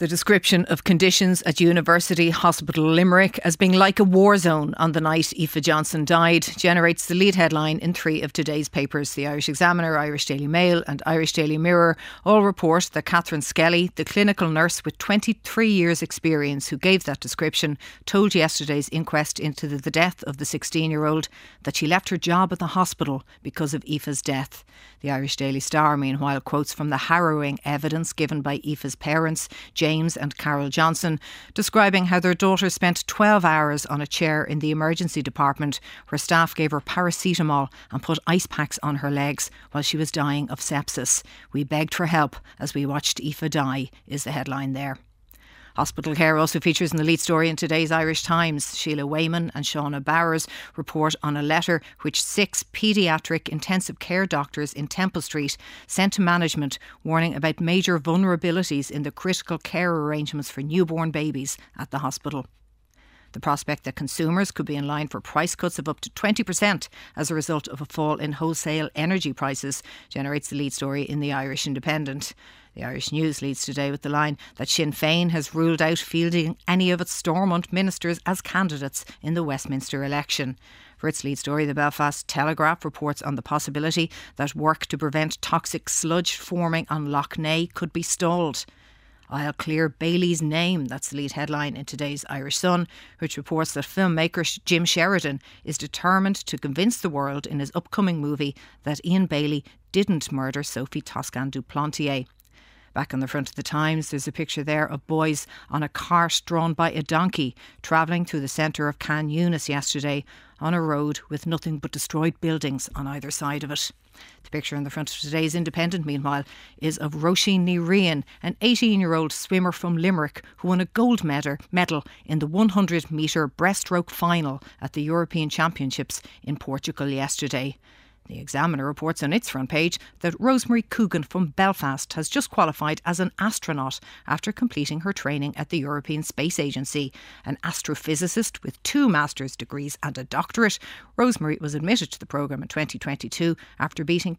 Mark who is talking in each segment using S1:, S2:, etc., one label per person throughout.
S1: The description of conditions at University Hospital Limerick as being like a war zone on the night Aoife Johnson died generates the lead headline in three of today's papers. The Irish Examiner, Irish Daily Mail and Irish Daily Mirror all report that Catherine Skelly, the clinical nurse with 23 years experience who gave that description, told yesterday's inquest into the death of the 16-year-old that she left her job at the hospital because of Aoife's death. The Irish Daily Star, meanwhile, quotes from the harrowing evidence given by Aoife's parents, James and Carol Johnson, describing how their daughter spent 12 hours on a chair in the emergency department where staff gave her paracetamol and put ice packs on her legs while she was dying of sepsis. We begged for help as we watched Aoife die, is the headline there. Hospital care also features in the lead story in today's Irish Times. Sheila Wayman and Shauna Bowers report on a letter which 6 paediatric intensive care doctors in Temple Street sent to management warning about major vulnerabilities in the critical care arrangements for newborn babies at the hospital. The prospect that consumers could be in line for price cuts of up to 20% as a result of a fall in wholesale energy prices generates the lead story in the Irish Independent. The Irish News leads today with the line that Sinn Féin has ruled out fielding any of its Stormont ministers as candidates in the Westminster election. For its lead story, the Belfast Telegraph reports on the possibility that work to prevent toxic sludge forming on Lough Neagh could be stalled. I'll clear Bailey's name, that's the lead headline in today's Irish Sun, which reports that filmmaker Jim Sheridan is determined to convince the world in his upcoming movie that Ian Bailey didn't murder Sophie Toscan du Plantier. Back on the front of the Times, there's a picture there of boys on a cart drawn by a donkey travelling through the centre of Can Yunis yesterday on a road with nothing but destroyed buildings on either side of it. The picture on the front of today's Independent, meanwhile, is of Roisin Ní Riain, an 18-year-old swimmer from Limerick who won a gold medal in the 100-metre breaststroke final at the European Championships in Portugal yesterday. The Examiner reports on its front page that Rosemary Coogan from Belfast has just qualified as an astronaut after completing her training at the European Space Agency. An astrophysicist with 2 master's degrees and a doctorate, Rosemary was admitted to the programme in 2022 after beating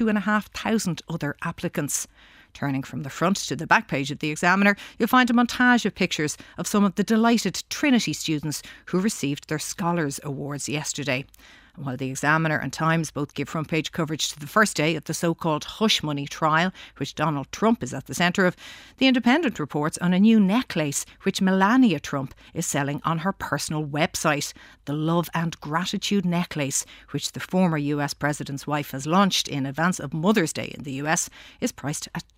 S1: 22,500 other applicants. Turning from the front to the back page of the Examiner, you'll find a montage of pictures of some of the delighted Trinity students who received their Scholars Awards yesterday. While the Examiner and Times both give front page coverage to the first day of the so-called hush money trial, which Donald Trump is at the centre of, the Independent reports on a new necklace which Melania Trump is selling on her personal website. The Love and Gratitude necklace, which the former US president's wife has launched in advance of Mother's Day in the US, is priced at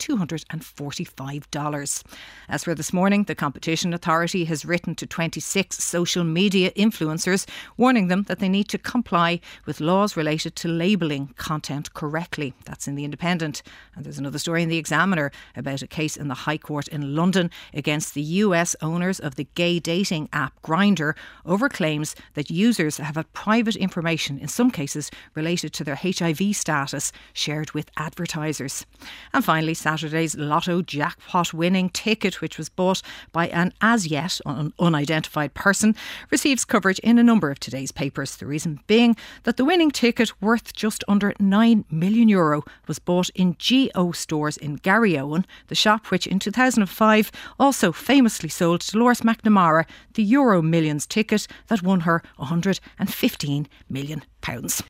S1: $245. As for this morning, the Competition Authority has written to 26 social media influencers, warning them that they need to comply with laws related to labelling content correctly. That's in the Independent. And there's another story in the Examiner about a case in the High Court in London against the US owners of the gay dating app Grindr over claims that users have had private information, in some cases related to their HIV status, shared with advertisers. And finally, Saturday's Lotto jackpot winning ticket, which was bought by an as yet unidentified person, receives coverage in a number of today's papers. The reason being that the winning ticket, worth just under €9 million, was bought in G.O. stores in Garryowen, the shop which in 2005 also famously sold Dolores McNamara the Euro Millions ticket that won her £115 million.